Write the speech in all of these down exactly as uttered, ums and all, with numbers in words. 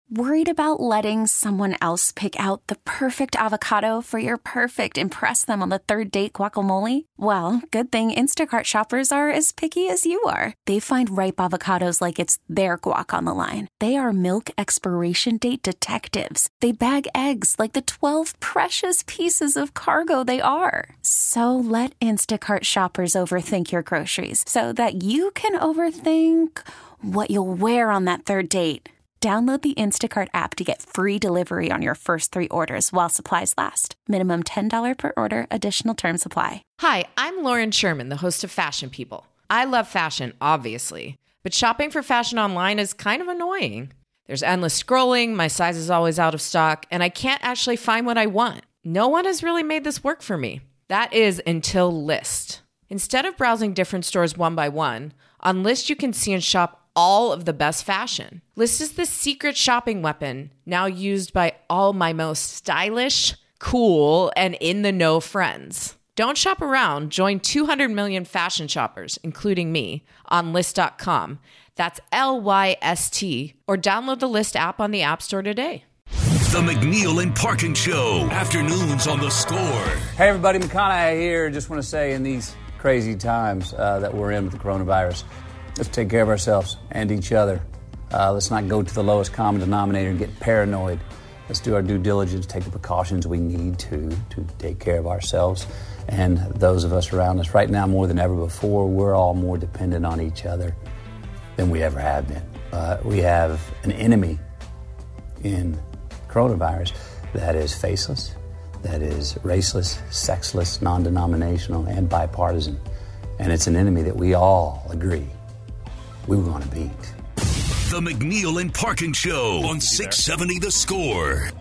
Worried about letting someone else pick out the perfect avocado for your perfect impress them on the third date guacamole? Well, good thing Instacart shoppers are as picky as you are. They find ripe avocados like it's their guac on the line. They are milk expiration date detectives. They bag eggs like the twelve precious pieces of cargo they are. So let Instacart shoppers overthink your groceries so that you can overthink what you'll wear on that third date. Download the Instacart app to get free delivery on your first three orders while supplies last. Minimum ten dollars per order. Additional terms apply. Hi, I'm Lauren Sherman, the host of Fashion People. I love fashion, obviously, but shopping for fashion online is kind of annoying. There's endless scrolling, my size is always out of stock, and I can't actually find what I want. No one has really made this work for me. That is until Lyst. Instead of browsing different stores one by one, on Lyst you can see and shop all of the best fashion. Lyst is the secret shopping weapon now used by all my most stylish, cool, and in-the-know friends. Don't shop around. Join two hundred million fashion shoppers, including me, on Lyst dot com. That's L Y S T. Or download the Lyst app on the App Store today. The McNeil and Parkin Show. Afternoons on The Score. Hey, everybody. McConaughey here. Just want to say in these crazy times uh, that we're in with the coronavirus, let's take care of ourselves and each other. Uh, let's not go to the lowest common denominator and get paranoid. Let's do our due diligence, take the precautions we need to to take care of ourselves and those of us around us. Right now, more than ever before, we're all more dependent on each other than we ever have been. Uh, we have an enemy in coronavirus that is faceless, that is raceless, sexless, non-denominational, and bipartisan. And it's an enemy that we all agree we were going to beat. The McNeil and Parkin Show on six seventy The Score.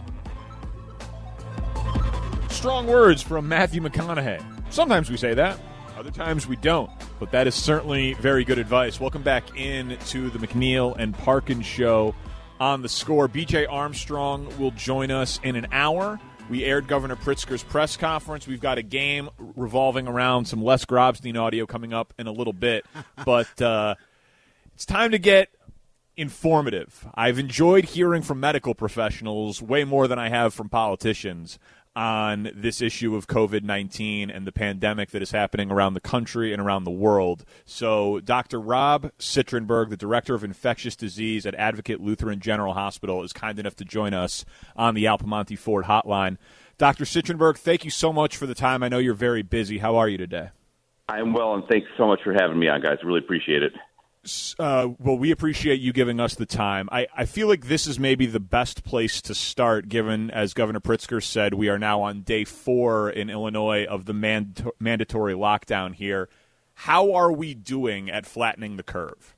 Strong words from Matthew McConaughey. Sometimes we say that, other times we don't. But that is certainly very good advice. Welcome back in to the McNeil and Parkin Show on The Score. B J Armstrong will join us in an hour. We aired Governor Pritzker's press conference. We've got a game revolving around some Les Grobstein audio coming up in a little bit. But uh, it's time to get informative. I've enjoyed hearing from medical professionals way more than I have from politicians on this issue of covid nineteen and the pandemic that is happening around the country and around the world. So Doctor Rob Citrenberg, the Director of Infectious Disease at Advocate Lutheran General Hospital, is kind enough to join us on the Alpamonte Ford hotline. Doctor Citrenberg, thank you so much for the time. I know you're very busy. How are you today? I'm well, and thanks so much for having me on, guys. Really appreciate it. Uh, well, we appreciate you giving us the time. I, I feel like this is maybe the best place to start, given, as Governor Pritzker said, we are now on day four in Illinois of the mand- mandatory lockdown here. How are we doing at flattening the curve?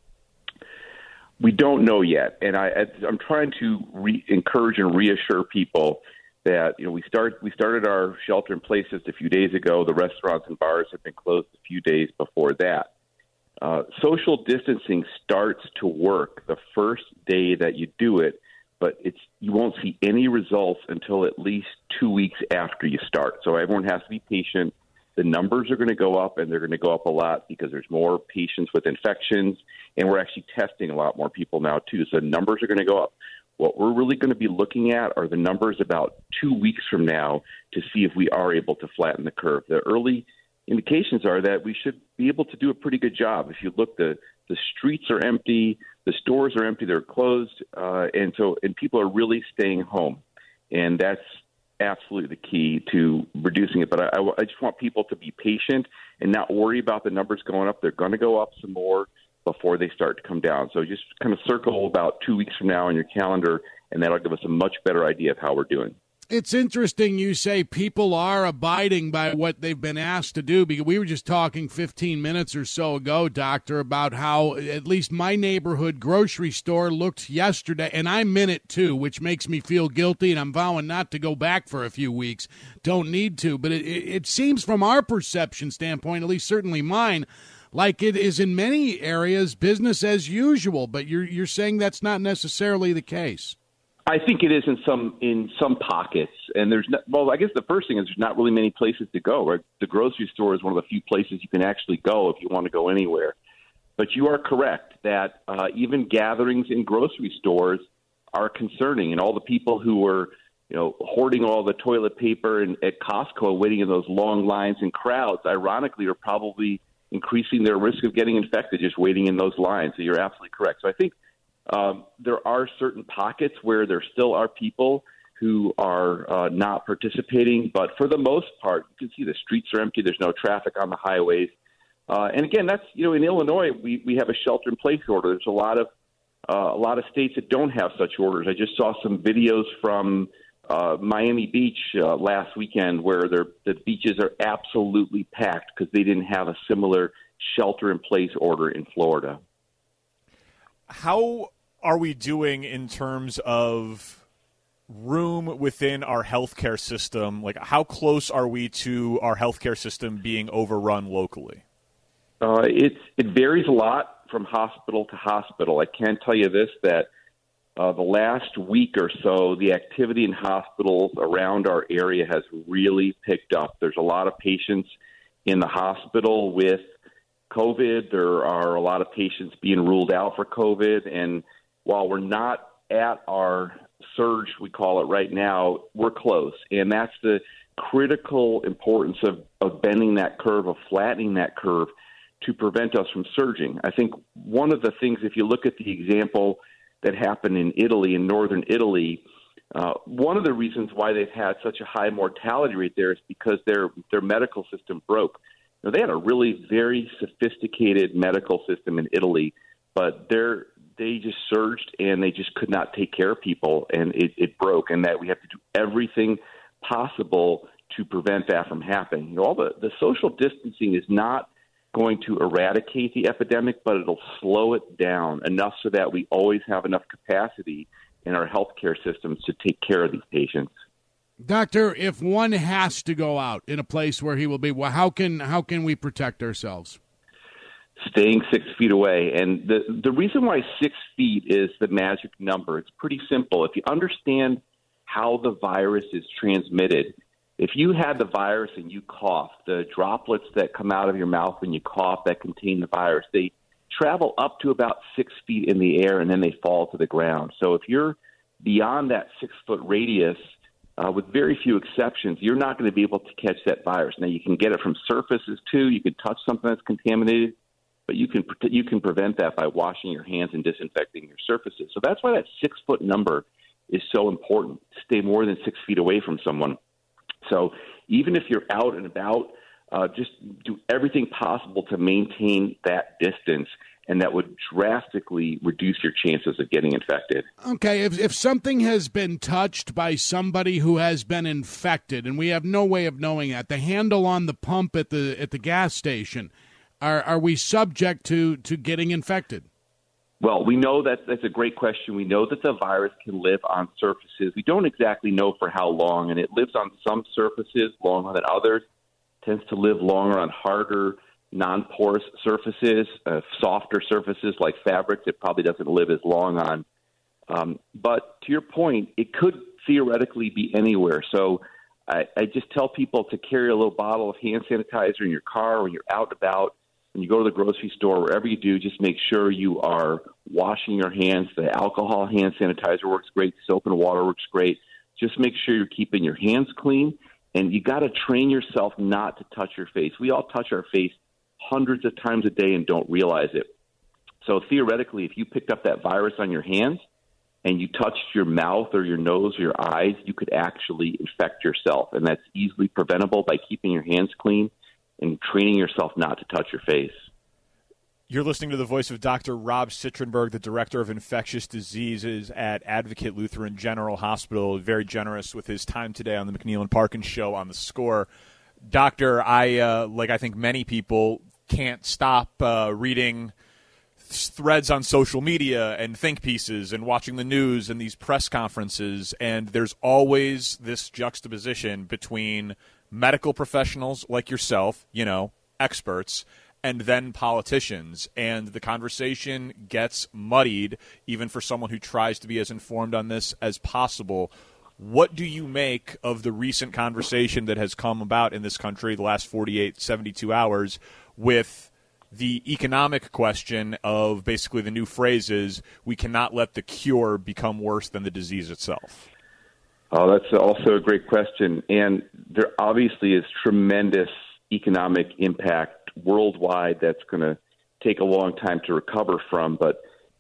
We don't know yet, and I, I'm trying to re- encourage and reassure people that you know we start we started our shelter-in-place just a few days ago. The restaurants and bars have been closed a few days before that. Uh, social distancing starts to work the first day that you do it, but it's you won't see any results until at least two weeks after you start. So everyone has to be patient. The numbers are going to go up, and they're going to go up a lot because there's more patients with infections, and we're actually testing a lot more people now, too. So the numbers are going to go up. What we're really going to be looking at are the numbers about two weeks from now to see if we are able to flatten the curve. The early indications are that we should be able to do a pretty good job. If you look, the the streets are empty, the stores are empty, they're closed, uh, and so and people are really staying home, and that's absolutely the key to reducing it. But I, I, I just want people to be patient and not worry about the numbers going up. They're going to go up some more before they start to come down. So just kind of circle about two weeks from now on your calendar, and that'll give us a much better idea of how we're doing. It's interesting you say people are abiding by what they've been asked to do, because we were just talking fifteen minutes or so ago, Doctor, about how at least my neighborhood grocery store looked yesterday, and I'm in it too, which makes me feel guilty, and I'm vowing not to go back for a few weeks. Don't need to, but it, it seems from our perception standpoint, at least certainly mine, like it is in many areas business as usual, but you're you're saying that's not necessarily the case. I think it is in some in some pockets, and there's not, well, I guess the first thing is there's not really many places to go. Right? The grocery store is one of the few places you can actually go if you want to go anywhere. But you are correct that uh, even gatherings in grocery stores are concerning. And all the people who were, you know, hoarding all the toilet paper and at Costco, waiting in those long lines and crowds, ironically, are probably increasing their risk of getting infected just waiting in those lines. So you're absolutely correct. So I think um, there are certain pockets where there still are people who are uh, not participating. But for the most part, you can see the streets are empty. There's no traffic on the highways. Uh, and again, that's, you know, in Illinois, we, we have a shelter-in-place order. There's a lot of uh, a lot of states that don't have such orders. I just saw some videos from uh, Miami Beach uh, last weekend where the beaches are absolutely packed because they didn't have a similar shelter-in-place order in Florida. How are we doing in terms of room within our healthcare system? Like, how close are we to our healthcare system being overrun locally? Uh, it's, it varies a lot from hospital to hospital. I can tell you this, that uh, the last week or so, the activity in hospitals around our area has really picked up. There's a lot of patients in the hospital with COVID. There are a lot of patients being ruled out for COVID. And while we're not at our surge, we call it right now, we're close. And that's the critical importance of, of bending that curve, of flattening that curve to prevent us from surging. I think one of the things, if you look at the example that happened in Italy, in northern Italy, uh, one of the reasons why they've had such a high mortality rate there is because their their medical system broke. Now, they had a really very sophisticated medical system in Italy, but they're they just surged and they just could not take care of people, and it, it broke, and that we have to do everything possible to prevent that from happening. You know, all the, the social distancing is not going to eradicate the epidemic, but it'll slow it down enough so that we always have enough capacity in our healthcare systems to take care of these patients. Doctor, if one has to go out in a place where he will be, well, how can how can we protect ourselves? Staying six feet away. And the, the reason why six feet is the magic number, it's pretty simple. If you understand how the virus is transmitted, if you had the virus and you cough, the droplets that come out of your mouth when you cough that contain the virus, they travel up to about six feet in the air and then they fall to the ground. So if you're beyond that six-foot radius, uh, with very few exceptions, you're not going to be able to catch that virus. Now, you can get it from surfaces, too. You can touch something that's contaminated, but you can you can prevent that by washing your hands and disinfecting your surfaces. So that's why that six-foot number is so important, to stay more than six feet away from someone. So even if you're out and about, uh, just do everything possible to maintain that distance, and that would drastically reduce your chances of getting infected. Okay, if if something has been touched by somebody who has been infected, and we have no way of knowing that, the handle on the pump at the at the gas station, are are we subject to, to getting infected? Well, we know that that's a great question. We know that the virus can live on surfaces. We don't exactly know for how long, and it lives on some surfaces longer than others. It tends to live longer on harder, non-porous surfaces, uh, softer surfaces like fabrics. It probably doesn't live as long on. Um, but to your point, it could theoretically be anywhere. So I, I just tell people to carry a little bottle of hand sanitizer in your car when you're out and about. When you go to the grocery store, wherever you do, just make sure you are washing your hands. The alcohol hand sanitizer works great. Soap and water works great. Just make sure you're keeping your hands clean. And you got to train yourself not to touch your face. We all touch our face hundreds of times a day and don't realize it. So theoretically, if you picked up that virus on your hands and you touched your mouth or your nose or your eyes, you could actually infect yourself. And that's easily preventable by keeping your hands clean and training yourself not to touch your face. You're listening to the voice of Doctor Rob Citrenberg, the Director of Infectious Diseases at Advocate Lutheran General Hospital. Very generous with his time today on the McNeil and Parkin Show on The Score. Doctor, I, uh, like I think many people, can't stop uh, reading threads on social media and think pieces and watching the news and these press conferences, and there's always this juxtaposition between medical professionals like yourself, you know, experts, and then politicians. And the conversation gets muddied, even for someone who tries to be as informed on this as possible. What do you make of the recent conversation that has come about in this country the last forty-eight, seventy-two hours with the economic question of basically the new phrase is we cannot let the cure become worse than the disease itself? Oh, that's also a great question. And there obviously is tremendous economic impact worldwide that's going to take a long time to recover from. But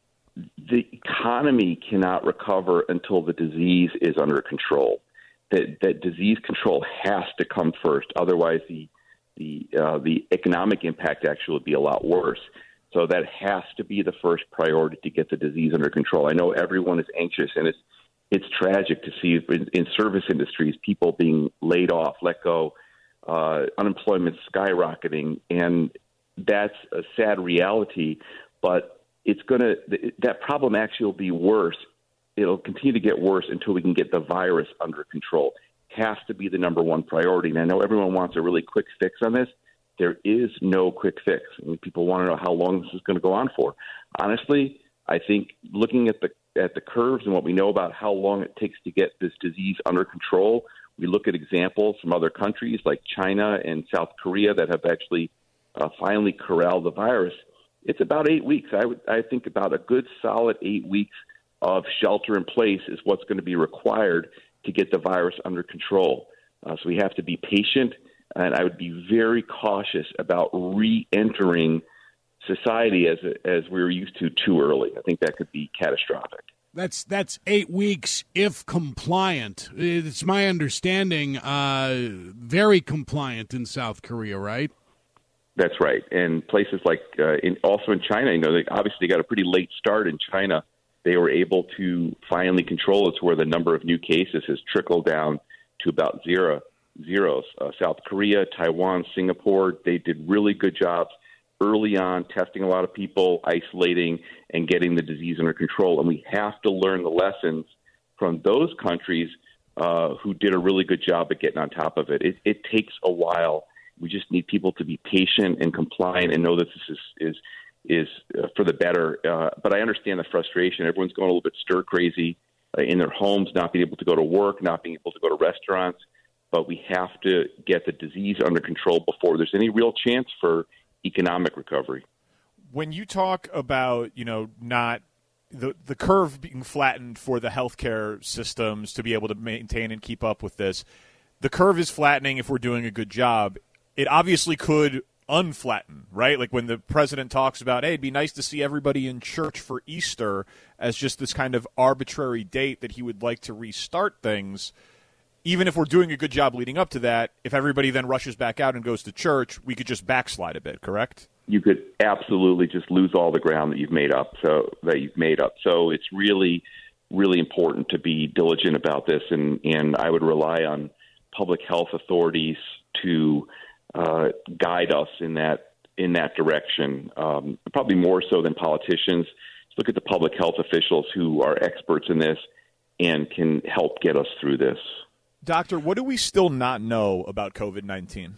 the economy cannot recover until the disease is under control. That, that disease control has to come first. Otherwise, the the uh, the economic impact actually would be a lot worse. So that has to be the first priority to get the disease under control. I know everyone is anxious, and it's it's tragic to see in, in service industries people being laid off, let go, uh, unemployment skyrocketing, and that's a sad reality. But it's going to that problem actually will be worse. It'll continue to get worse until we can get the virus under control. Has to be the number one priority. And I know everyone wants a really quick fix on this. There is no quick fix. I mean, people want to know how long this is going to go on for. Honestly, I think looking at the at the curves and what we know about how long it takes to get this disease under control, we look at examples from other countries like China and South Korea that have actually uh, finally corralled the virus. It's about eight weeks. I would I think about a good solid eight weeks of shelter in place is what's going to be required to get the virus under control. Uh, so we have to be patient, and I would be very cautious about re-entering society as as we were used to too early. I think that could be catastrophic. That's that's eight weeks if compliant. It's my understanding, uh, very compliant in South Korea, right? That's right. And places like uh, in, also in China, you know, they obviously got a pretty late start in China. They were able to finally control it to where the number of new cases has trickled down to about zero zeros. Uh, South Korea, Taiwan, Singapore, they did really good jobs early on, testing a lot of people, isolating, and getting the disease under control. And we have to learn the lessons from those countries uh, who did a really good job at getting on top of it. It, it takes a while. We just need people to be patient and compliant and know that this is is is uh, for the better. Uh, but I understand the frustration. Everyone's going a little bit stir crazy uh, in their homes, not being able to go to work, not being able to go to restaurants. But we have to get the disease under control before there's any real chance for economic recovery. When you talk about, you know, not the the curve being flattened for the healthcare systems to be able to maintain and keep up with this, the curve is flattening if we're doing a good job. It obviously could unflatten, right? Like when the president talks about, hey, it'd be nice to see everybody in church for Easter as just this kind of arbitrary date that he would like to restart things. Even if we're doing a good job leading up to that, if everybody then rushes back out and goes to church, we could just backslide a bit, correct? You could absolutely just lose all the ground that you've made up. So that you've made up. So it's really, really important to be diligent about this, and and I would rely on public health authorities to uh, guide us in that in that direction. Um, probably more so than politicians. Look at the public health officials who are experts in this and can help get us through this. Doctor, what do we still not know about COVID nineteen?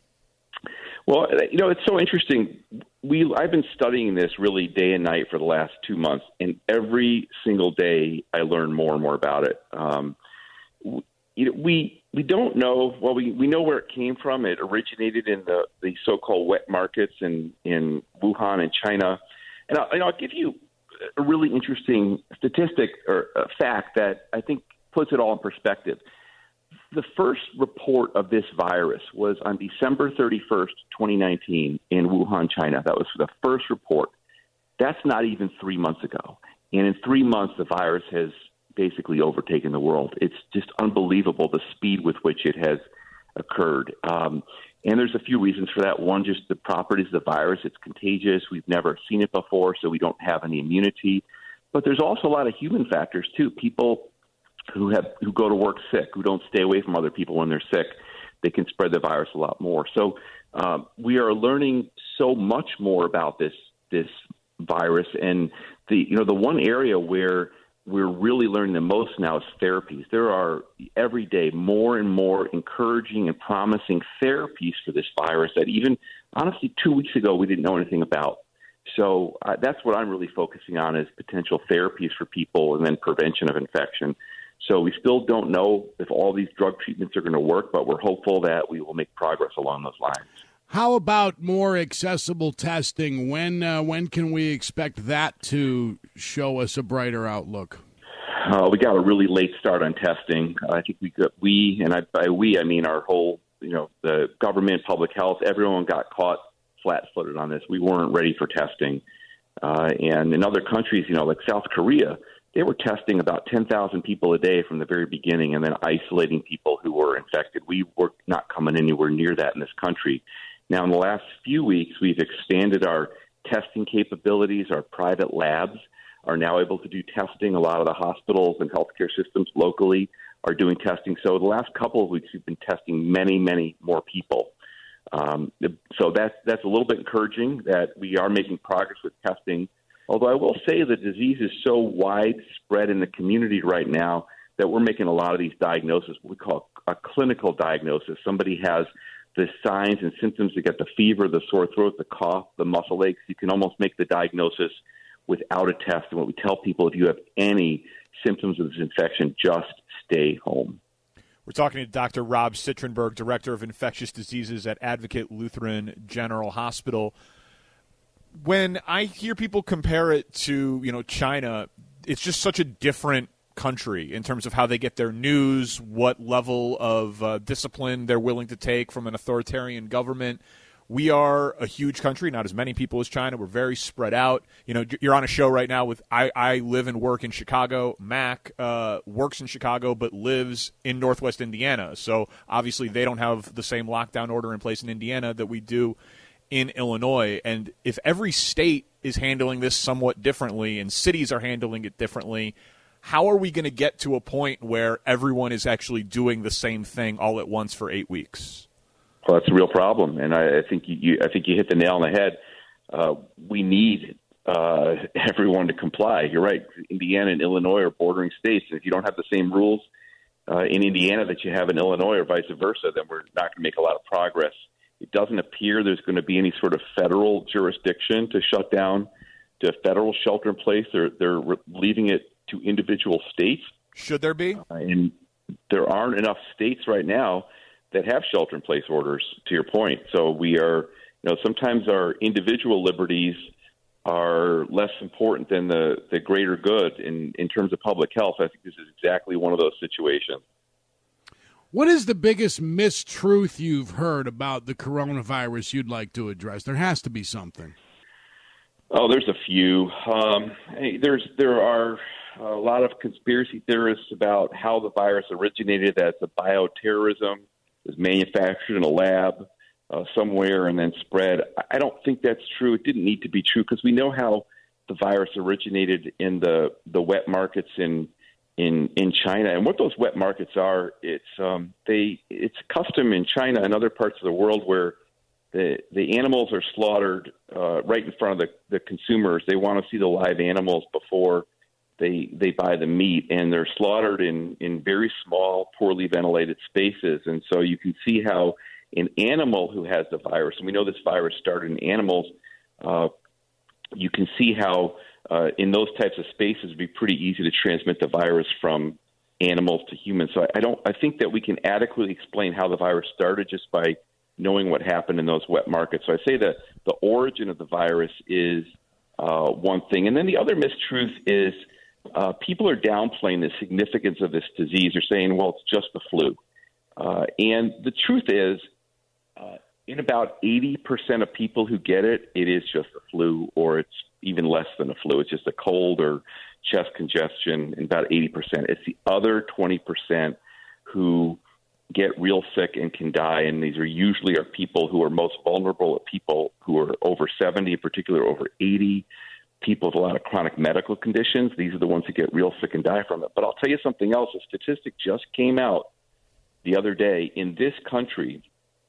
Well, you know, it's so interesting. We I've been studying this really day and night for the last two months, and every single day I learn more and more about it. Um, you know, we we don't know. Well, we, we know where it came from. It originated in the, the so-called wet markets in, in Wuhan in China. And I'll, and I'll give you a really interesting statistic or a fact that I think puts it all in perspective. The first report of this virus was on December thirty-first, twenty nineteen in Wuhan, China. That was the first report. That's not even three months ago. And in three months, the virus has basically overtaken the world. It's just unbelievable the speed with which it has occurred. Um, and there's a few reasons for that. One, just the properties of the virus. It's contagious. We've never seen it before, so we don't have any immunity. But there's also a lot of human factors, too. People who have who go to work sick, who don't stay away from other people when they're sick, they can spread the virus a lot more. So um, we are learning so much more about this this virus, and the you know the one area where we're really learning the most now is therapies. There are every day more and more encouraging and promising therapies for this virus that even honestly two weeks ago we didn't know anything about. So uh, that's what I'm really focusing on is potential therapies for people and then prevention of infection. So we still don't know if all these drug treatments are going to work, but we're hopeful that we will make progress along those lines. How about more accessible testing? When uh, when can we expect that to show us a brighter outlook? Uh, we got a really late start on testing. I think we got, we, and I, by we, I mean our whole, you know, the government, public health, everyone got caught flat-footed on this. We weren't ready for testing. Uh, and in other countries, you know, like South Korea, they were testing about ten thousand people a day from the very beginning and then isolating people who were infected. We were not coming anywhere near that in this country. Now, in the last few weeks, we've expanded our testing capabilities. Our private labs are now able to do testing. A lot of the hospitals and healthcare systems locally are doing testing. So the last couple of weeks, we've been testing many, many more people. Um, so that's, that's a little bit encouraging that we are making progress with testing. Although I will say the disease is so widespread in the community right now that we're making a lot of these diagnoses, what we call a clinical diagnosis. Somebody has the signs and symptoms to get the fever, the sore throat, the cough, the muscle aches. You can almost make the diagnosis without a test. And what we tell people, if you have any symptoms of this infection, just stay home. We're talking to Doctor Rob Citrenberg, Director of Infectious Diseases at Advocate Lutheran General Hospital. When I hear people compare it to, you know, China, it's just such a different country in terms of how they get their news, what level of uh, discipline they're willing to take from an authoritarian government. We are a huge country, not as many people as China. We're very spread out. You know, you're on a show right now with I, I live and work in Chicago. Mac uh, works in Chicago but lives in Northwest Indiana. So obviously they don't have the same lockdown order in place in Indiana that we do in Illinois. And if every state is handling this somewhat differently and cities are handling it differently, how are we going to get to a point where everyone is actually doing the same thing all at once for eight weeks? Well, that's a real problem, and I, I think you, you, I think you hit the nail on the head. Uh, we need uh, everyone to comply. You're right. Indiana and Illinois are bordering states, and if you don't have the same rules uh, in Indiana that you have in Illinois, or vice versa, then we're not going to make a lot of progress. It doesn't appear there's going to be any sort of federal jurisdiction to shut down, to federal shelter in place. They're they're leaving it to individual states. Should there be? Uh, and there aren't enough states right now that have shelter-in-place orders, to your point. So we are, you know, sometimes our individual liberties are less important than the, the greater good in, in terms of public health. I think this is exactly one of those situations. What is the biggest mistruth you've heard about the coronavirus you'd like to address? There has to be something. Oh, there's a few. Um, hey, there's there are a lot of conspiracy theorists about how the virus originated, that it's a bioterrorism. It was manufactured in a lab uh, somewhere and then spread. I don't think that's true. It didn't need to be true because we know how the virus originated in the, the wet markets in in in China. And what those wet markets are, it's um, they it's custom in China and other parts of the world where the the animals are slaughtered uh, right in front of the, the consumers. They want to see the live animals before They they buy the meat, and they're slaughtered in, in very small, poorly ventilated spaces. And so you can see how an animal who has the virus, and we know this virus started in animals, uh, you can see how uh, in those types of spaces it would be pretty easy to transmit the virus from animals to humans. So I don't. I think that we can adequately explain how the virus started just by knowing what happened in those wet markets. So I say that the origin of the virus is uh, one thing, and then the other mistruth is. Uh, people are downplaying the significance of this disease. They're saying, well, it's just the flu. Uh, and the truth is, uh, in about eighty percent of people who get it, it is just the flu, or it's even less than a flu. It's just a cold or chest congestion, in about eighty percent. It's the other twenty percent who get real sick and can die, and these are usually are people who are most vulnerable, people who are over seventy, in particular over eighty, people with a lot of chronic medical conditions. These are the ones who get real sick and die from it. But I'll tell you something else. A statistic just came out the other day. In this country,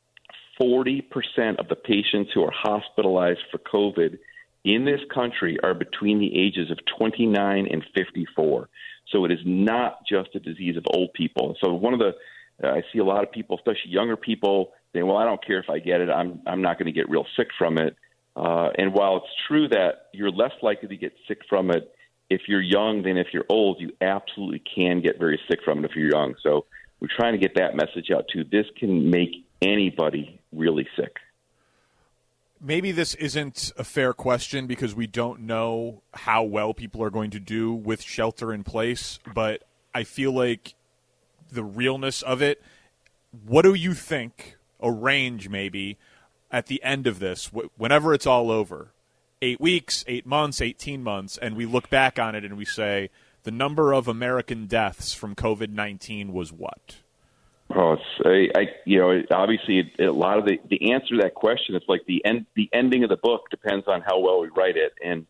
forty percent of the patients who are hospitalized for COVID in this country are between the ages of twenty-nine and fifty-four. So it is not just a disease of old people. So one of the, uh, I see a lot of people, especially younger people, saying, well, I don't care if I get it. I'm, I'm not going to get real sick from it. Uh, and while it's true that you're less likely to get sick from it if you're young than if you're old, you absolutely can get very sick from it if you're young. So we're trying to get that message out too. This can make anybody really sick. maybe this isn't a fair question because we don't know how well people are going to do with shelter in place, but I feel like the realness of it, what do you think, a range maybe, at the end of this, whenever it's all over, eight weeks, eight months, eighteen months, and we look back on it and we say the number of American deaths from COVID nineteen was what? Oh, it's, I, I, you know, obviously a lot of the, the answer to that question is like the end, the ending of the book depends on how well we write it. And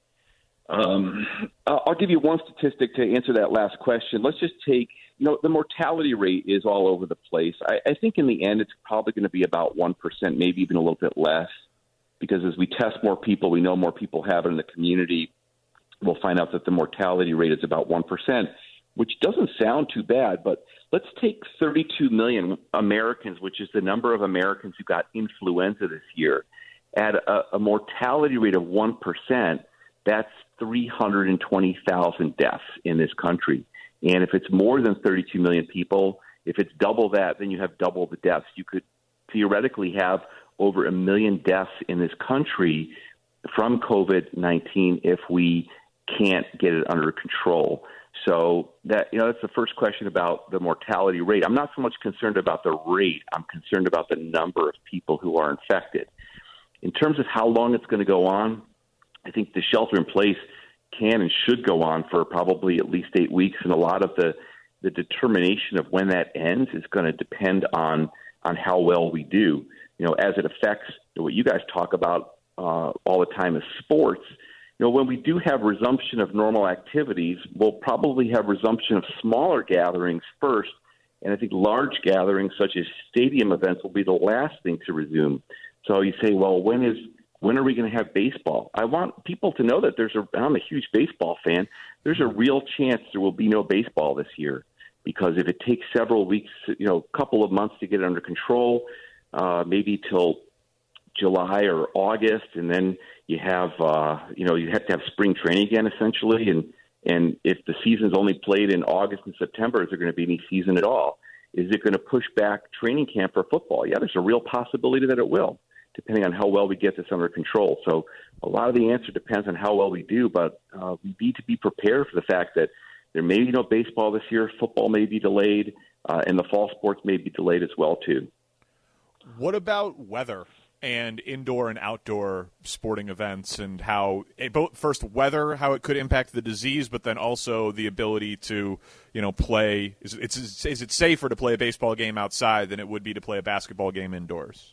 um, I'll give you one statistic to answer that last question. Let's just take, you know, the mortality rate is all over the place. I, I think in the end, it's probably going to be about one percent, maybe even a little bit less, because as we test more people, we know more people have it in the community. We'll find out that the mortality rate is about one percent, which doesn't sound too bad, but let's take thirty-two million Americans, which is the number of Americans who got influenza this year, at a, a mortality rate of one percent, that's three hundred twenty thousand deaths in this country. And if it's more than thirty-two million people, if it's double that, then you have double the deaths. You could theoretically have over a million deaths in this country from COVID nineteen if we can't get it under control. So that, you know, that's the first question about the mortality rate. I'm not so much concerned about the rate. I'm concerned about the number of people who are infected. In terms of how long it's going to go on, I think the shelter in place can and should go on for probably at least eight weeks. And a lot of the, the determination of when that ends is going to depend on, on how well we do. You know, as it affects what you guys talk about uh, all the time is sports. You know, when we do have resumption of normal activities, we'll probably have resumption of smaller gatherings first. And I think large gatherings such as stadium events will be the last thing to resume. So you say, well, when is when are we going to have baseball? I want people to know that there's a, and I'm a huge baseball fan, there's a real chance there will be no baseball this year. Because if it takes several weeks, you know, a couple of months to get it under control, uh, maybe till July or August, and then you have, uh, you know, you have to have spring training again, essentially. And, and if the season's only played in August and September, is there going to be any season at all? Is it going to push back training camp for football? Yeah, there's a real possibility that it will, depending on how well we get this under control. So a lot of the answer depends on how well we do, but uh, we need to be prepared for the fact that there may be no baseball this year, football may be delayed, uh, and the fall sports may be delayed as well, too. What about weather and indoor and outdoor sporting events, and how both first weather, how it could impact the disease, but then also the ability to, you know, play? Is it, is it safer to play a baseball game outside than it would be to play a basketball game indoors?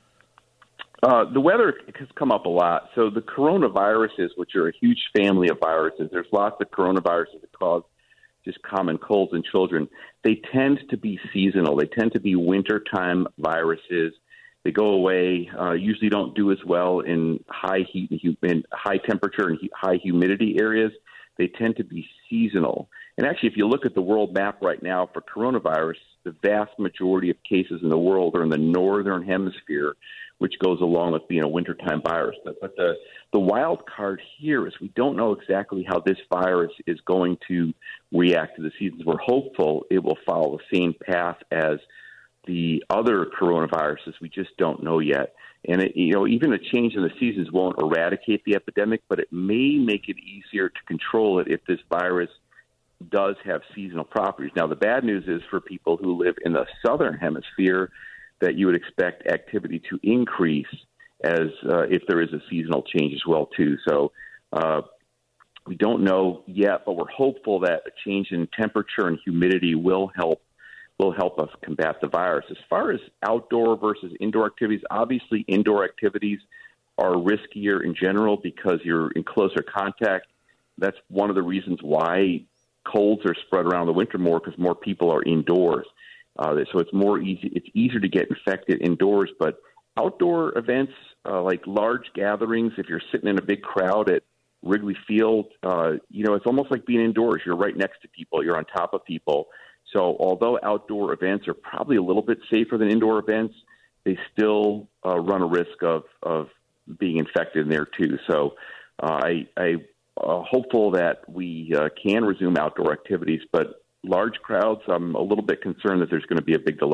Uh, the weather has come up a lot. So the coronaviruses, which are a huge family of viruses, there's lots of coronaviruses that cause just common colds in children. They tend to be seasonal. They tend to be wintertime viruses. They go away, uh, usually don't do as well in high heat and hu- in high temperature and hu- high humidity areas. They tend to be seasonal. And actually, if you look at the world map right now for coronavirus, the vast majority of cases in the world are in the northern hemisphere, which goes along with being a wintertime virus. But, but the, the wild card here is we don't know exactly how this virus is going to react to the seasons. We're hopeful it will follow the same path as the other coronaviruses. We just don't know yet. And, it, you know, even a change in the seasons won't eradicate the epidemic, but it may make it easier to control it if this virus does have seasonal properties. Now, the bad news is for people who live in the southern hemisphere that you would expect activity to increase as uh, if there is a seasonal change as well, too. So uh, we don't know yet, but we're hopeful that a change in temperature and humidity will help will help us combat the virus. As far as outdoor versus indoor activities, obviously indoor activities are riskier in general because you're in closer contact. That's one of the reasons why colds are spread around the winter more, because more people are indoors. Uh, so it's more easy. It's easier to get infected indoors, but outdoor events uh, like large gatherings, if you're sitting in a big crowd at Wrigley Field, uh, you know, it's almost like being indoors. You're right next to people. You're on top of people. So although outdoor events are probably a little bit safer than indoor events, they still uh, run a risk of, of being infected in there too. So uh, I, I uh, hopeful that we uh, can resume outdoor activities, but large crowds, I'm a little bit concerned that there's going to be a big delay.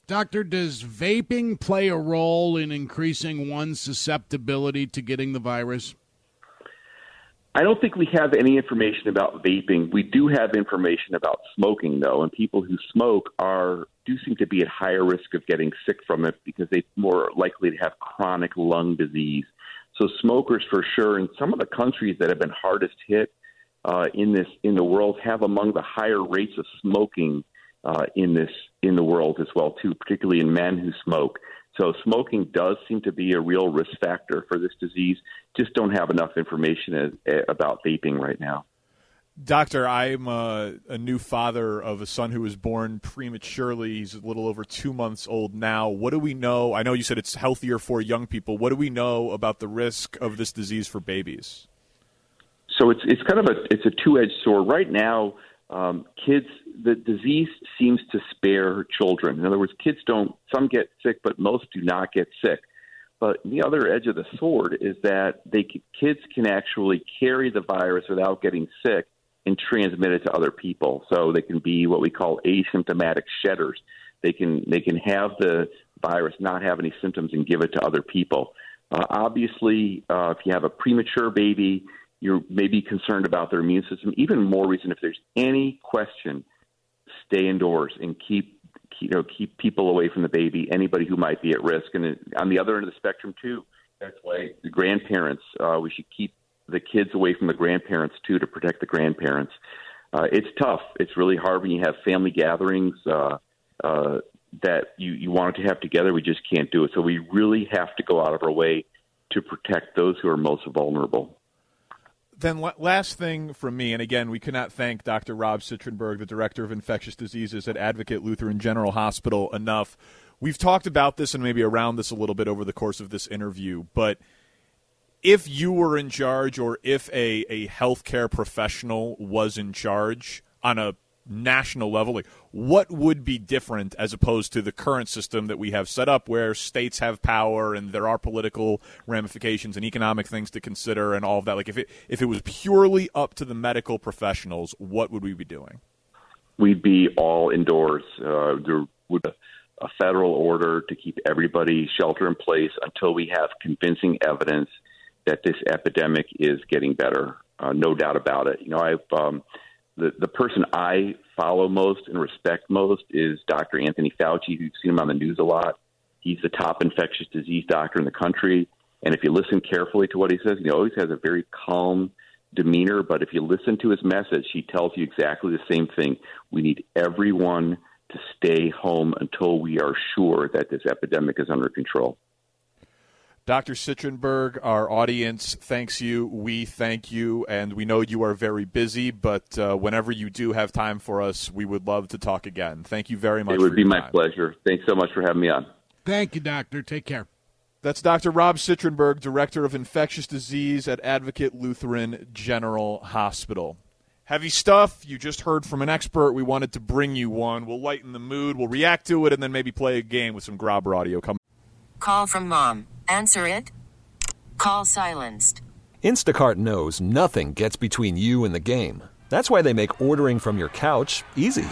Doctor, does vaping play a role in increasing one's susceptibility to getting the virus? I don't think we have any information about vaping. We do have information about smoking, though, and people who smoke are do seem to be at higher risk of getting sick from it because they're more likely to have chronic lung disease. So smokers, for sure, and some of the countries that have been hardest hit uh, in this in the world have among the higher rates of smoking uh, in this in the world as well, too, particularly in men who smoke. So smoking does seem to be a real risk factor for this disease. Just don't have enough information as, uh, about vaping right now. Doctor, I'm a, a new father of a son who was born prematurely. He's a little over two months old now. What do we know? I know you said it's healthier for young people. What do we know about the risk of this disease for babies? So it's it's kind of a it's a two-edged sword. Right now, um, kids, the disease seems to spare children. In other words, kids don't, some get sick, but most do not get sick. But the other edge of the sword is that they kids can actually carry the virus without getting sick and transmit it to other people. So they can be what we call asymptomatic shedders. They can they can have the virus, not have any symptoms, and give it to other people. Uh, obviously, uh, if you have a premature baby, you're maybe concerned about their immune system. Even more reason, if there's any question, stay indoors and keep you know keep people away from the baby, anybody who might be at risk. And on the other end of the spectrum, too, that's why the grandparents, uh, we should keep the kids away from the grandparents, too, to protect the grandparents. Uh, it's tough. It's really hard when you have family gatherings uh, uh, that you, you wanted to have together. We just can't do it. So we really have to go out of our way to protect those who are most vulnerable. Then last thing from me, and again, we cannot thank Doctor Rob Citrenberg, the Director of Infectious Diseases at Advocate Lutheran General Hospital, enough. We've talked about this and maybe around this a little bit over the course of this interview, but if you were in charge or if a, a healthcare professional was in charge on a national level, like what would be different as opposed to the current system that we have set up where states have power and there are political ramifications and economic things to consider and all of that? Like if it if it was purely up to the medical professionals, what would we be doing? We'd be all indoors. Uh, there would be a federal order to keep everybody shelter in place until we have convincing evidence that this epidemic is getting better. Uh, no doubt about it. You know, I've um, the the person I follow most and respect most is Doctor Anthony Fauci. You've seen him on the news a lot. He's the top infectious disease doctor in the country. And if you listen carefully to what he says, he always has a very calm demeanor. But if you listen to his message, he tells you exactly the same thing. We need everyone to stay home until we are sure that this epidemic is under control. Doctor Citrenberg, our audience thanks you. We thank you, and we know you are very busy, but uh, whenever you do have time for us, we would love to talk again. Thank you very much. It would for be your my time. pleasure. Thanks so much for having me on. Thank you, Doctor. Take care. That's Doctor Rob Citrenberg, Director of Infectious Disease at Advocate Lutheran General Hospital. Heavy stuff. You just heard from an expert. We wanted to bring you one. We'll lighten the mood. We'll react to it and then maybe play a game with some grabber audio. Come. Call from mom. Answer it. Call silenced. Instacart knows nothing gets between you and the game. That's why they make ordering from your couch easy.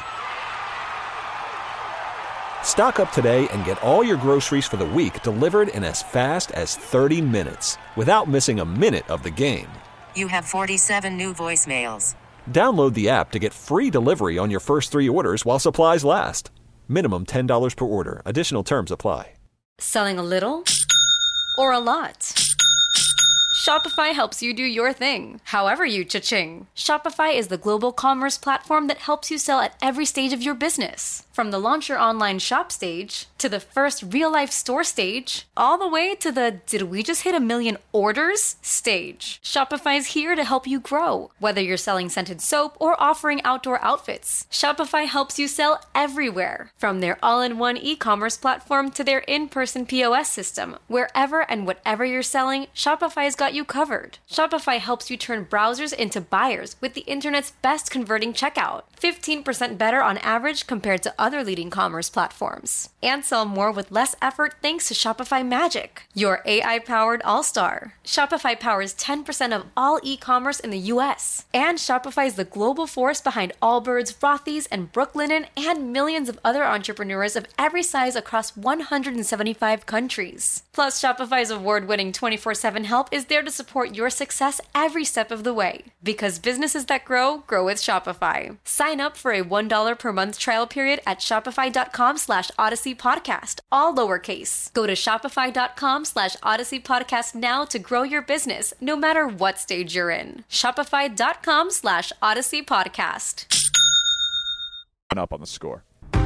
Stock up today and get all your groceries for the week delivered in as fast as thirty minutes without missing a minute of the game. You have forty-seven new voicemails. Download the app to get free delivery on your first three orders while supplies last. Minimum ten dollars per order. Additional terms apply. Selling a little or a lot? Shopify helps you do your thing, however you cha-ching. Shopify is the global commerce platform that helps you sell at every stage of your business. From the launch your online shop stage, to the first real-life store stage, all the way to the did we just hit a million orders stage. Shopify's here to help you grow. Whether you're selling scented soap or offering outdoor outfits, Shopify helps you sell everywhere. From their all-in-one e-commerce platform to their in-person P O S system. Wherever and whatever you're selling, Shopify's got you you covered. Shopify helps you turn browsers into buyers with the internet's best converting checkout, fifteen percent better on average compared to other leading commerce platforms. And sell more with less effort thanks to Shopify Magic, your A I-powered all-star. Shopify powers ten percent of all e-commerce in the U S. And Shopify is the global force behind Allbirds, Rothy's, and Brooklinen, and millions of other entrepreneurs of every size across one hundred seventy-five countries. Plus, Shopify's award-winning twenty-four seven help is there to support your success every step of the way. Because businesses that grow, grow with Shopify. Sign up for a one dollar per month trial period at shopify.com slash Odyssey Podcast, all lowercase. Go to shopify.com slash Odyssey Podcast now to grow your business, no matter what stage you're in. Shopify.com slash Odyssey Podcast. Up on the Score.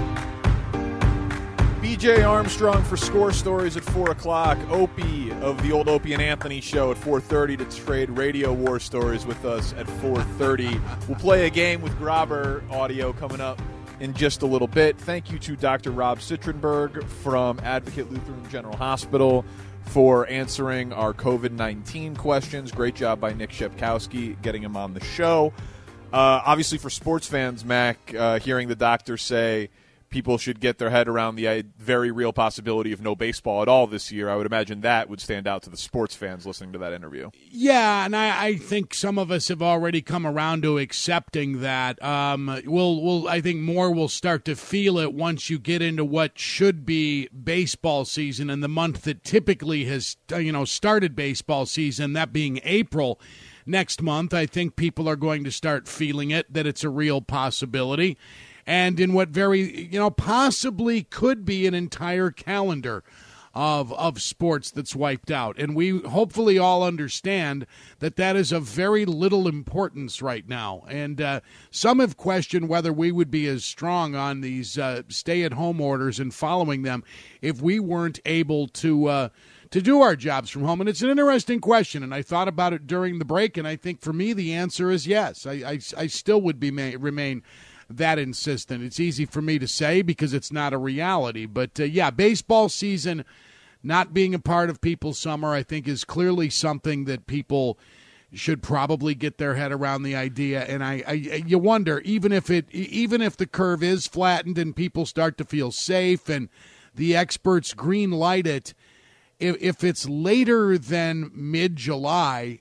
B J Armstrong for Score Stories at four o'clock. Opie of the old Opie and Anthony show at four thirty to trade Radio War Stories with us at four thirty. We'll play a game with Grobber audio coming up in just a little bit. Thank you to Doctor Rob Citronberg from Advocate Lutheran General Hospital for answering our COVID nineteen questions. Great job by Nick Shepkowski getting him on the show. Uh, obviously, for sports fans, Mac, uh, hearing the doctor say people should get their head around the uh, very real possibility of no baseball at all this year, I would imagine that would stand out to the sports fans listening to that interview. Yeah, and I, I think some of us have already come around to accepting that. Um, we'll, we'll, I think more will start to feel it once you get into what should be baseball season and the month that typically has, you know, started baseball season, that being April. Next month, I think people are going to start feeling it, that it's a real possibility. And in what very, you know, possibly could be an entire calendar of of sports that's wiped out. And we hopefully all understand that that is of very little importance right now. And uh, some have questioned whether we would be as strong on these uh, stay-at-home orders and following them if we weren't able to uh, to do our jobs from home. And it's an interesting question, and I thought about it during the break, and I think for me the answer is yes. I, I, I still would be ma- remain that insistent. It's easy for me to say because it's not a reality. But, uh, yeah, baseball season not being a part of people's summer, I think, is clearly something that people should probably get their head around the idea. And I, I you wonder, even if it, even if the curve is flattened and people start to feel safe and the experts green light it, if, if it's later than mid-July,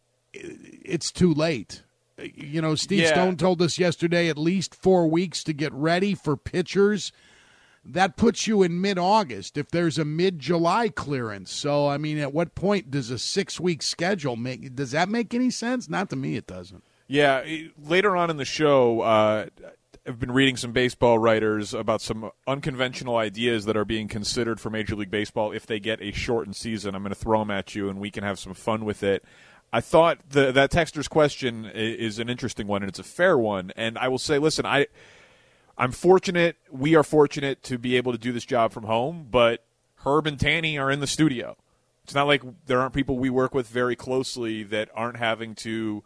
it's too late. You know, Steve yeah. Stone told us yesterday at least four weeks to get ready for pitchers. That puts you in mid-August if there's a mid-July clearance. So, I mean, at what point does a six-week schedule make – does that make any sense? Not to me, it doesn't. Yeah, later on in the show, uh, I've been reading some baseball writers about some unconventional ideas that are being considered for Major League Baseball if they get a shortened season. I'm going to throw them at you, and we can have some fun with it. I thought the, that texter's question is an interesting one, and it's a fair one. And I will say, listen, I, I'm fortunate, we are fortunate to be able to do this job from home, but Herb and Tanny are in the studio. It's not like there aren't people we work with very closely that aren't having to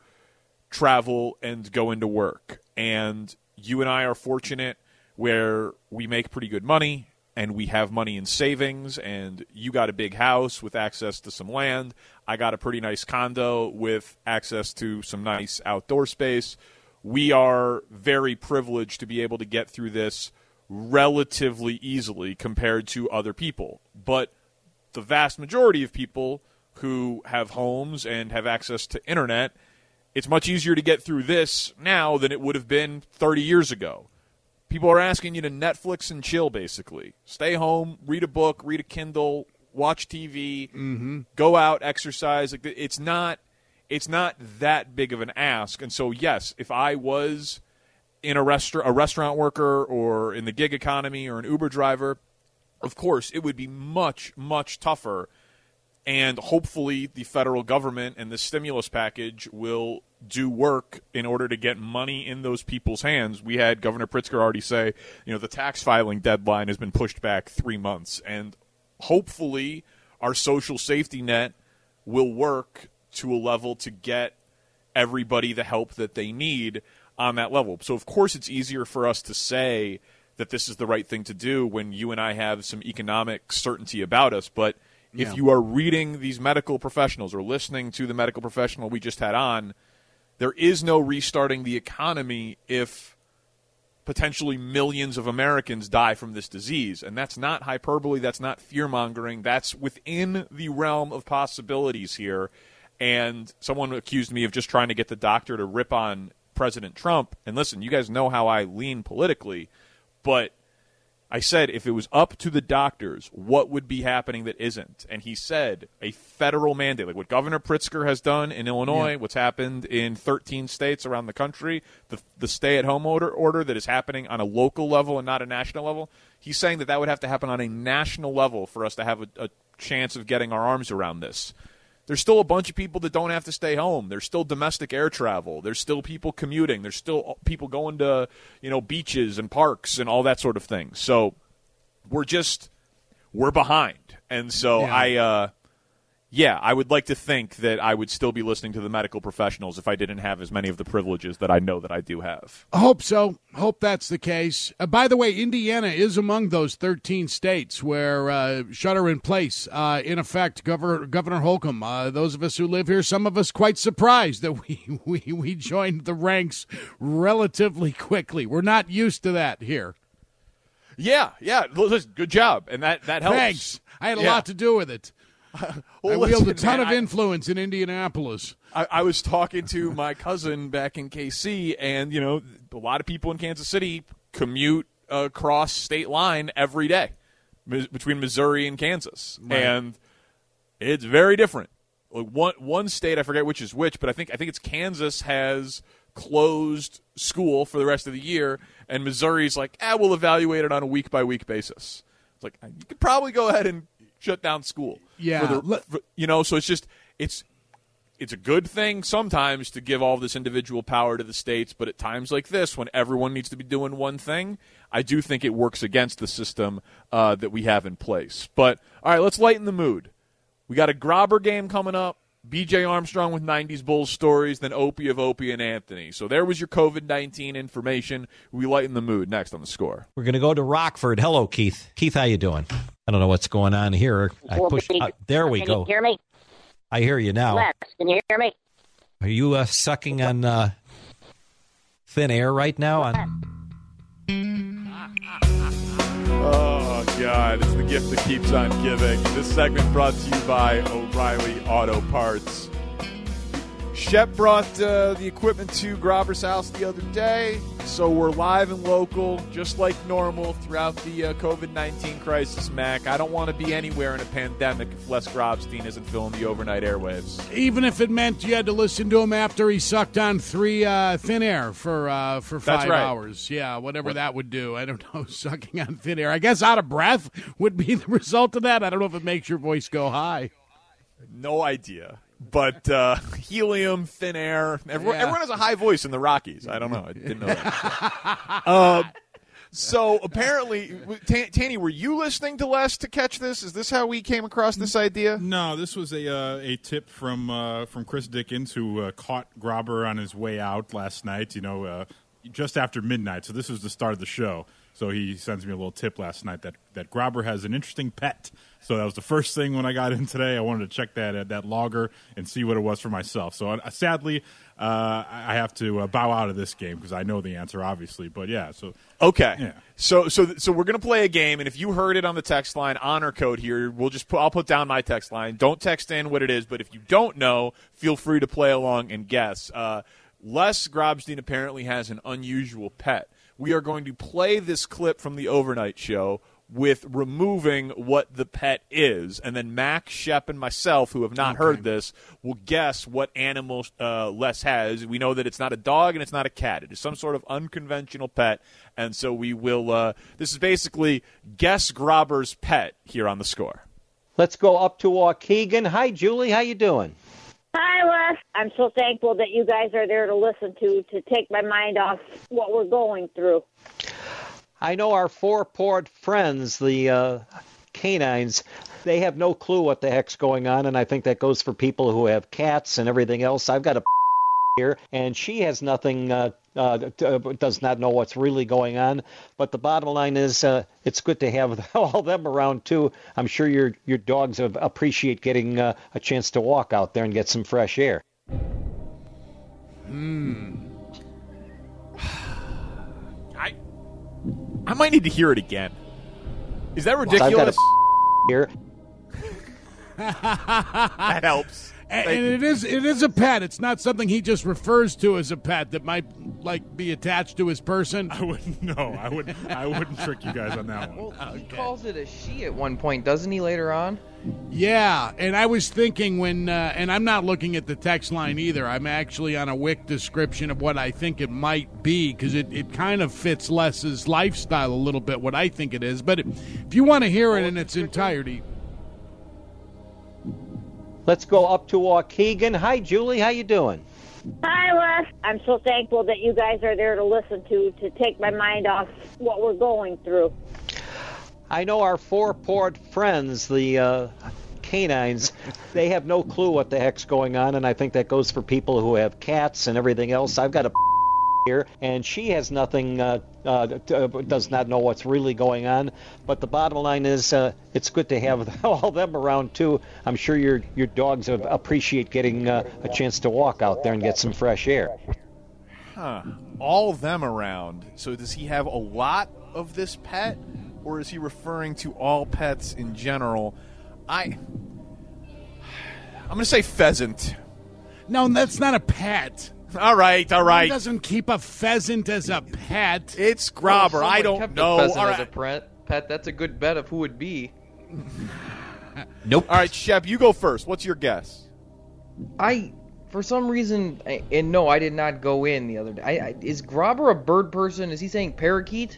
travel and go into work. And you and I are fortunate where we make pretty good money, and we have money in savings, and you got a big house with access to some land. I got a pretty nice condo with access to some nice outdoor space. We are very privileged to be able to get through this relatively easily compared to other people. But the vast majority of people who have homes and have access to internet, it's much easier to get through this now than it would have been thirty years ago. People are asking you to Netflix and chill, basically. Stay home, read a book, read a Kindle, watch T V, mm-hmm. go out, exercise. Like it's not, it's not that big of an ask. And so, yes, if I was in a restaurant, a restaurant worker, or in the gig economy, or an Uber driver, of course, it would be much, much tougher. And hopefully, the federal government and the stimulus package will do work in order to get money in those people's hands. We had Governor Pritzker already say, you know, the tax filing deadline has been pushed back three months. And hopefully our social safety net will work to a level to get everybody the help that they need on that level. So, of course, it's easier for us to say that this is the right thing to do when you and I have some economic certainty about us. But if Yeah. you are reading these medical professionals or listening to the medical professional we just had on, there is no restarting the economy if potentially millions of Americans die from this disease. And that's not hyperbole. That's not fear-mongering. That's within the realm of possibilities here. And someone accused me of just trying to get the doctor to rip on President Trump. And listen, you guys know how I lean politically, but I said if it was up to the doctors, what would be happening that isn't? And he said a federal mandate, like what Governor Pritzker has done in Illinois, yeah. what's happened in thirteen states around the country, the, the stay-at-home order, order that is happening on a local level and not a national level. He's saying that that would have to happen on a national level for us to have a, a chance of getting our arms around this. There's still a bunch of people that don't have to stay home. There's still domestic air travel. There's still people commuting. There's still people going to, you know, beaches and parks and all that sort of thing. So we're just we're behind. And so yeah. I uh yeah, I would like to think that I would still be listening to the medical professionals if I didn't have as many of the privileges that I know that I do have. I hope so. Hope that's the case. Uh, by the way, Indiana is among those thirteen states where uh, shelter-in-place, uh, in effect, Governor, Governor Holcomb, uh, those of us who live here, some of us quite surprised that we, we, we joined the ranks relatively quickly. We're not used to that here. Yeah, yeah. Listen, good job. And that, that helps. Thanks. I had a yeah. lot to do with it. well, I wield listen, a ton man, of I, influence in Indianapolis. I, I was talking to my cousin back in K C, and, you know, a lot of people in Kansas City commute across state line every day between Missouri and Kansas. Right. And it's very different. Like one one state, I forget which is which, but I think I think it's Kansas has closed school for the rest of the year, and Missouri's like, ah, we'll evaluate it on a week-by-week basis. It's like, you could probably go ahead and shut down school. Yeah. For the, for, you know, so it's just, it's it's a good thing sometimes to give all this individual power to the states, but at times like this, when everyone needs to be doing one thing, I do think it works against the system uh, that we have in place. But, all right, let's lighten the mood. We got a Grobber game coming up, B J Armstrong with nineties Bulls stories, then Opie of Opie and Anthony. So there was your COVID nineteen information. We lighten the mood. Next on The Score. We're going to go to Rockford. Hello, Keith. Keith, how you doing? I don't know what's going on here. I push. Uh, there we can go. Can you hear me? I hear you now. Les, can you hear me? Are you uh, sucking on uh, thin air right now? On... Oh, God. It's the gift that keeps on giving. This segment brought to you by O'Reilly Auto Parts. Shep brought uh, the equipment to Grobber's house the other day, so we're live and local, just like normal, throughout the uh, COVID nineteen crisis, Mac. I don't want to be anywhere in a pandemic if Les Grobstein isn't filling the overnight airwaves. Even if it meant you had to listen to him after he sucked on three uh, thin air for uh, for five right. hours. Yeah, whatever what? that would do. I don't know, sucking on thin air. I guess out of breath would be the result of that. I don't know if it makes your voice go high. No idea. But uh, helium, thin air, everyone, yeah. everyone has a high voice in the Rockies. I don't know. I didn't know that. uh, so apparently, T- Tanny, were you listening to Les to catch this? Is this how we came across this idea? No, this was a uh, a tip from uh, from Chris Dickens, who uh, caught Grobber on his way out last night, you know, uh, just after midnight. So this was the start of the show. So he sends me a little tip last night that, that Grobber has an interesting pet. So that was the first thing when I got in today. I wanted to check that uh, that logger and see what it was for myself. So uh, sadly, uh, I have to uh, bow out of this game because I know the answer, obviously. But yeah, so okay. Yeah. So so so we're gonna play a game, and if you heard it on the text line, honor code here. We'll just put, I'll put down my text line. Don't text in what it is, but if you don't know, feel free to play along and guess. Uh, Les Grobstein apparently has an unusual pet. We are going to play this clip from the overnight show with removing what the pet is, and then Mac, Shep, and myself, who have not okay. heard this, will guess what animal uh, Les has. We know that it's not a dog and it's not a cat. It is some sort of unconventional pet, and so we will uh, – this is basically Guess Grobber's Pet here on The Score. Let's go up to Waukegan. Hi, Julie. How you doing? Hi, Les. I'm so thankful that you guys are there to listen to, to take my mind off what we're going through. I know our four-pawed friends, the uh, canines, they have no clue what the heck's going on, and I think that goes for people who have cats and everything else. I've got a here, and she has nothing, uh, uh, does not know what's really going on. But the bottom line is, uh, it's good to have all them around too. I'm sure your your dogs appreciate getting uh, a chance to walk out there and get some fresh air. Hmm. I I might need to hear it again. Is that ridiculous? Well, I've got a here. That helps. And, and it is it is a pet. It's not something he just refers to as a pet that might like be attached to his person. I wouldn't no, I would I wouldn't trick you guys on that one. Well, he calls it a she at one point, doesn't he, later on? Yeah, and I was thinking when, uh, and I'm not looking at the text line either. I'm actually on a Wick description of what I think it might be because it, it kind of fits Les's lifestyle a little bit, what I think it is. But if you want to hear it in its entirety. Let's go up to Waukegan. Hi, Julie. How you doing? Hi, Wes. I'm so thankful that you guys are there to listen to, to take my mind off what we're going through. I know our four port friends, the uh, canines, they have no clue what the heck's going on, and I think that goes for people who have cats and everything else. I've got a here, and she has nothing, uh, uh, does not know what's really going on. But the bottom line is, uh, it's good to have all them around too. I'm sure your your dogs appreciate getting uh, a chance to walk out there and get some fresh air. Huh. All them around. So does he have a lot of this pet, or is he referring to all pets in general? I, I'm going to say pheasant. No, that's not a pet. All right, all right. He doesn't keep a pheasant as a pet. It's Grobber. Well, I don't kept know. A pheasant all as right. a pet, pet. That's a good bet of who would be. Nope. All right, Shep, you go first. What's your guess? I, for some reason, I, and no, I did not go in the other day. I, I, is Grobber a bird person? Is he saying parakeet?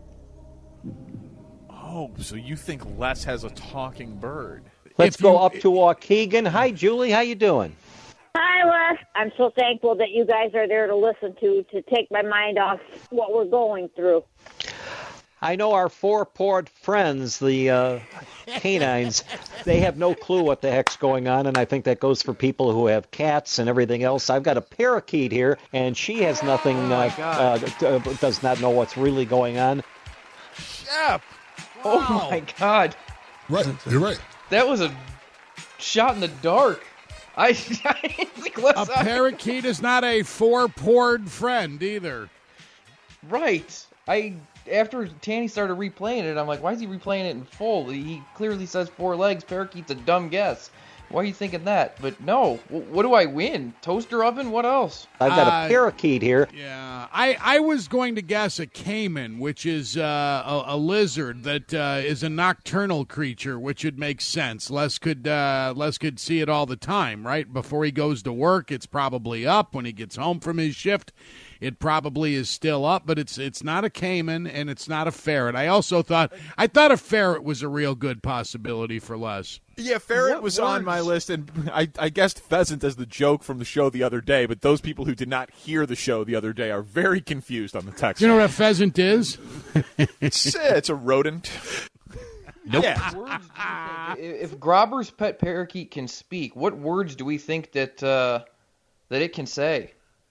Oh, so you think Les has a talking bird? Let's If go you- up to Waukegan. Hi, Julie. How you doing? Hi, Wes. I'm so thankful that you guys are there to listen to, to take my mind off what we're going through. I know our four port friends, the uh, canines, they have no clue what the heck's going on, and I think that goes for people who have cats and everything else. I've got a parakeet here, and she has nothing, uh, uh, does not know what's really going on. Shep! Oh, my God. Right, you're right. That was a shot in the dark. I, I think Les A parakeet is not a four-poured friend either. Right. I after Tanny started replaying it, I'm like, why is he replaying it in full? He clearly says four legs. Parakeet's a dumb guess. Why are you thinking that? But no. W- what do I win? Toaster oven? What else? I've got Uh, a parakeet here. Yeah, I, I was going to guess a caiman, which is uh, a, a lizard that uh, is a nocturnal creature, which would make sense. Les could uh, Les could see it all the time, right? Before he goes to work, it's probably up. When he gets home from his shift, it probably is still up. But it's it's not a caiman and it's not a ferret. I also thought I thought a ferret was a real good possibility for Les. Yeah, ferret What was words? on my list, and I, I guessed pheasant as the joke from the show the other day, but those people who did not hear the show the other day are very confused on the text. You know what a pheasant is? It's, it's a rodent. Nope. Yeah. Words do you think, if Grobber's pet parakeet can speak, what words do we think that uh, that it can say?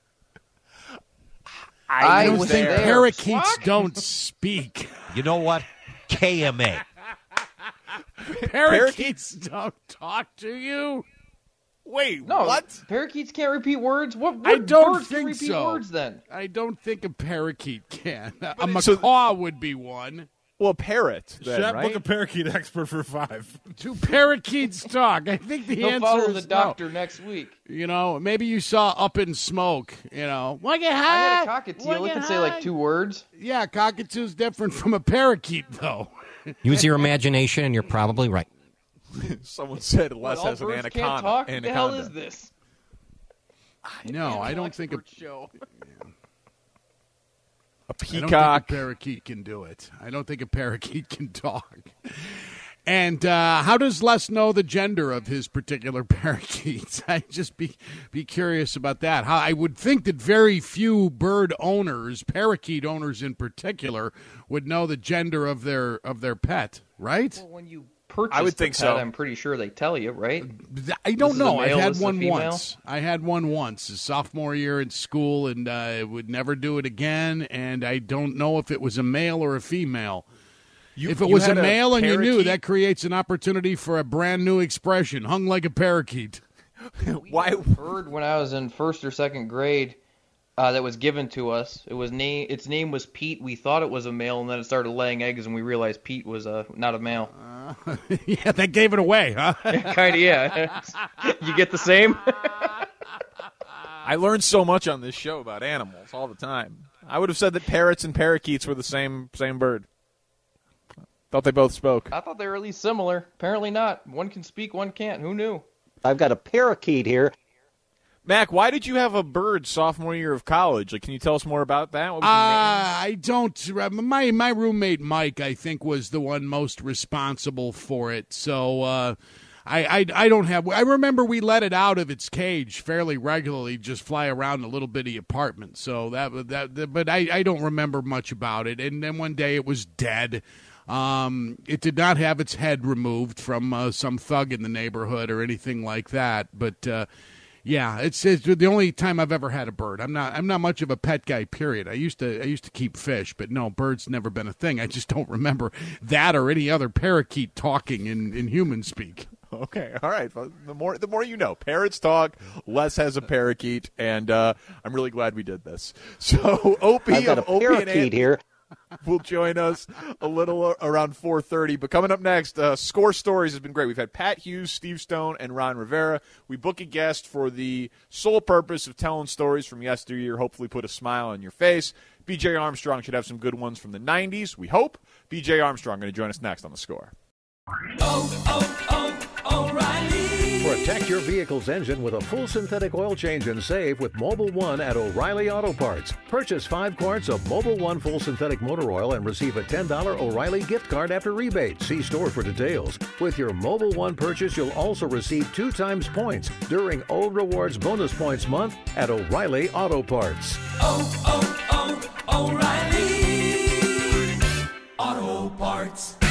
I, I was don't think there. parakeets Squawk? don't speak. You know what? K M A. Parakeets don't talk to you. Wait, No, what? Parakeets can't repeat words. What, what I don't birds can think repeat so. words then? I don't think a parakeet can. A it- so- macaw would be one. Well, a parrot, then, Shep, right? book a parakeet expert for five. Do parakeets talk? I think the He'll answer follow is the doctor next week. no. You know, maybe you saw Up in Smoke. You know, look at I high. had a cockatiel. It can say like two words. Yeah, cockatoo's different from a parakeet, though. Use your imagination, and you're probably right. Someone said Les What, all has an birds anaconda. can't talk? What the hell anaconda. is this? No, I don't think a, Expert show. A I don't think a peacock. parakeet can do it. I don't think a parakeet can talk. And uh, how does Les know the gender of his particular parakeets? I'd just be be curious about that. How I would think that very few bird owners, parakeet owners in particular, would know the gender of their of their pet, right? Well, when you purchase I would the think pet, so. I'm pretty sure they tell you, right? I don't This is know. a I've male, had this is a one female? once. I had one once, a sophomore year in school, and I uh, would never do it again. And I don't know if it was a male or a female. You, if it you was a had male and you knew, parakeet? that creates an opportunity for a brand new expression, hung like a parakeet. Why? Bird when I was in first or second grade. Uh, that was given to us. It was name. Its name was Pete. We thought it was a male, and then it started laying eggs, and we realized Pete was uh, not a male. Uh, yeah, that gave it away, huh? Kind of, yeah. You get the same. I learned so much on this show about animals all the time. I would have said that parrots and parakeets were the same same bird. Thought they both spoke. I thought they were at least similar. Apparently not. One can speak, one can't. Who knew? I've got a parakeet here. Mac, why did you have a bird sophomore year of college? Like, can you tell us more about that? What was Uh, the name? I don't. My my roommate Mike, I think, was the one most responsible for it. So uh, I, I I don't have. I remember we let it out of its cage fairly regularly, just fly around a little bitty apartment. So that that. But I, I don't remember much about it. And then one day it was dead. Um, it did not have its head removed from uh, some thug in the neighborhood or anything like that. But. Uh, Yeah, it's, it's the only time I've ever had a bird. I'm not I'm not much of a pet guy, period. I used to I used to keep fish, but no, birds never been a thing. I just don't remember that or any other parakeet talking in, in human speak. Okay, all right. Well, the more the more you know. Parrots talk. Les has a parakeet, and uh, I'm really glad we did this. So Opie I've got of a Opie and parakeet Anthony here. will join us a little around four thirty. But coming up next, uh, Score Stories has been great. We've had Pat Hughes, Steve Stone, and Ron Rivera. We book a guest for the sole purpose of telling stories from yesteryear, hopefully put a smile on your face. B J Armstrong should have some good ones from the nineties, we hope. B J Armstrong going to join us next on The Score. Oh, oh, oh, O'Reilly. Protect your vehicle's engine with a full synthetic oil change and save with Mobil one at O'Reilly Auto Parts. Purchase five quarts of Mobil one full synthetic motor oil and receive a ten dollars O'Reilly gift card after rebate. See store for details. With your Mobil one purchase, you'll also receive two times points during O Rewards Bonus Points Month at O'Reilly Auto Parts. Oh, oh, oh, O'Reilly Auto Parts.